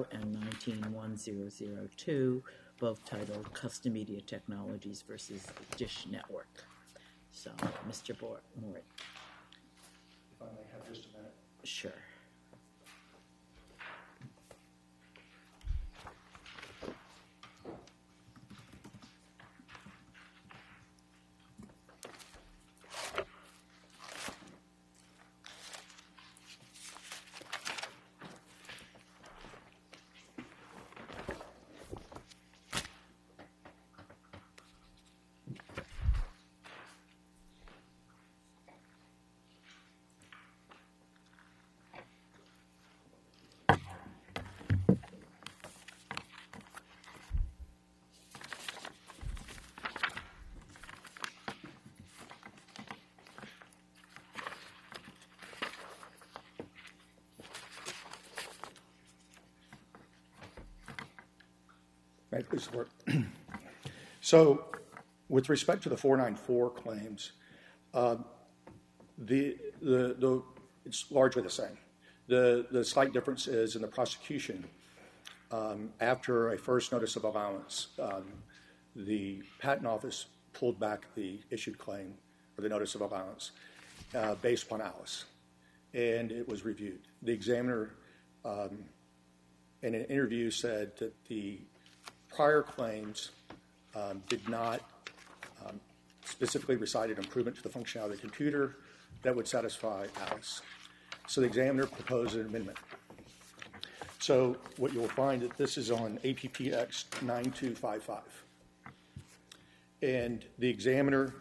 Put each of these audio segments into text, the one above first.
0 and 19-1002, both titled Custom Media Technologies versus Dish Network. So, Mr. Morit. If I may have just a minute. Sure. Right, please support. So, with respect to the 494 claims, it's largely the same. The slight difference is in the prosecution. After a first notice of allowance, the Patent Office pulled back the issued claim, or the notice of allowance, based upon Alice, and it was reviewed. The examiner, in an interview, said that the prior claims did not specifically recite an improvement to the functionality of the computer that would satisfy Alice. So the examiner proposed an amendment. So what you'll find that this is on APPX 9255. And the examiner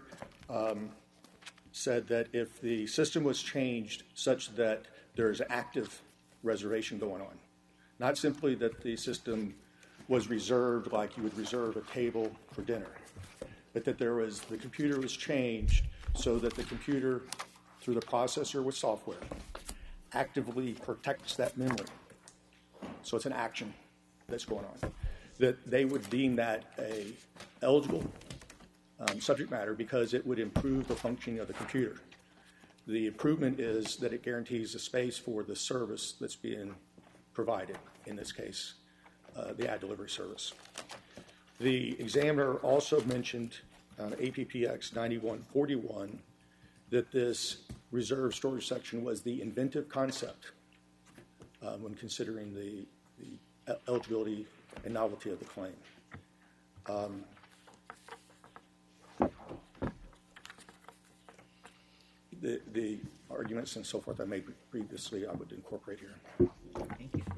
said that if the system was changed such that there is active reservation going on, not simply that the system was reserved like you would reserve a table for dinner, but that the computer was changed so that the computer, through the processor with software, actively protects that memory. So it's an action that's going on. That they would deem that a eligible subject matter because it would improve the functioning of the computer. The improvement is that it guarantees the space for the service that's being provided, in this case, the ad delivery service. The examiner also mentioned on APPX 9141 that this reserved storage section was the inventive concept when considering the eligibility and novelty of the claim. The arguments and so forth I made previously I would incorporate here. Thank you.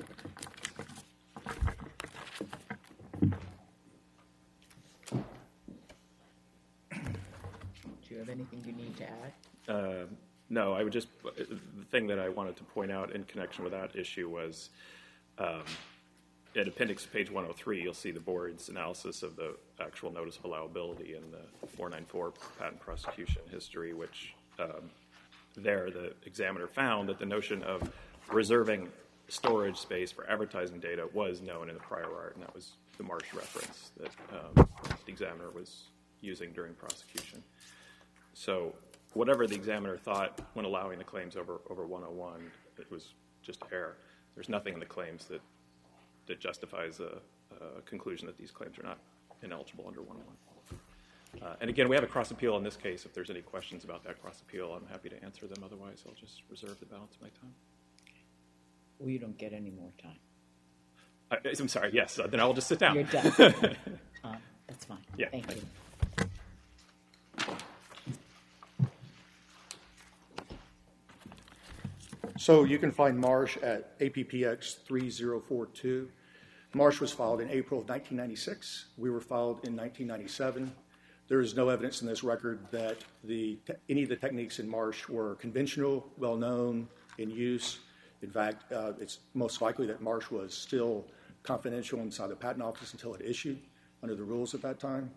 Do you have anything you need to add? No, I would just, the thing that I wanted to point out in connection with that issue was at appendix page 103, you'll see the board's analysis of the actual notice of allowability in the 494 patent prosecution history, which there the examiner found that the notion of reserving storage space for advertising data was known in the prior art, and that was the Marsh reference that the examiner was using during prosecution. So whatever the examiner thought when allowing the claims over 101, it was just error. There's nothing in the claims that justifies a conclusion that these claims are not ineligible under 101. And again, we have a cross-appeal in this case. If there's any questions about that cross-appeal, I'm happy to answer them. Otherwise, I'll just reserve the balance of my time. Well, you don't get any more time. I'm sorry, yes. Then I will just sit down. You're done. That's fine. Yeah. Thank you. So you can find Marsh at APPX 3042. Marsh was filed in April of 1996. We were filed in 1997. There is no evidence in this record that any of the techniques in Marsh were conventional, well-known, in use. In fact, it's most likely that Marsh was still confidential inside the patent office until it issued under the rules at that time.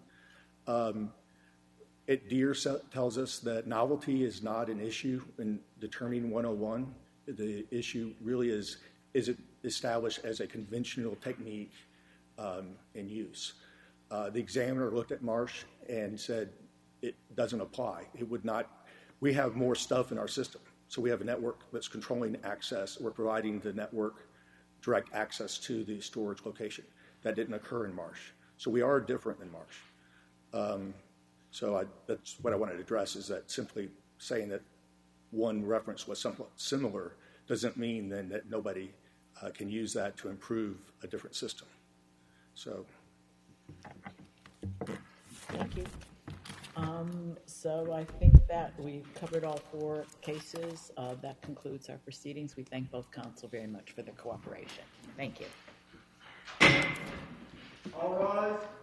Deere tells us that novelty is not an issue in determining 101. The issue really is it established as a conventional technique in use. The examiner looked at Marsh and said it doesn't apply. It would not. We have more stuff in our system. So we have a network that's controlling access. We're providing the network direct access to the storage location. That didn't occur in Marsh. So we are different than Marsh. That's what I wanted to address, is that simply saying that one reference was somewhat similar doesn't mean then that nobody can use that to improve a different system. So. Thank you. So I think that we've covered all 4 cases. That concludes our proceedings. We thank both counsel very much for their cooperation. Thank you. All rise.